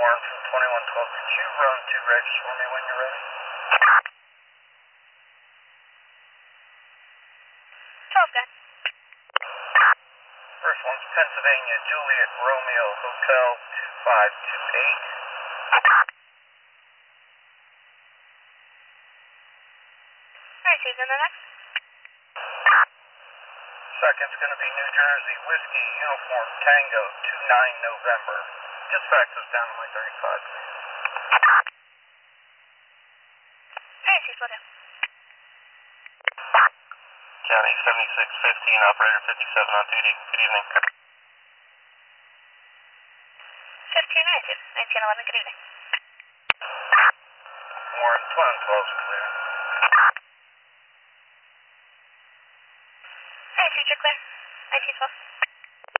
Warren from 2112. Could you run 2 regs for me when you're ready? Charleston. First one's Pennsylvania Juliet Romeo Hotel 2528. Alright, who's in the next? Second's going to be New Jersey Whiskey Uniform Tango 29 November. Just fax those down to my 35, please. Alright, who's what? County 7615, operator 57 on duty. Good evening. 1592, 1911, good evening. Warren, 1212's clear. Alright, future clear. 1912.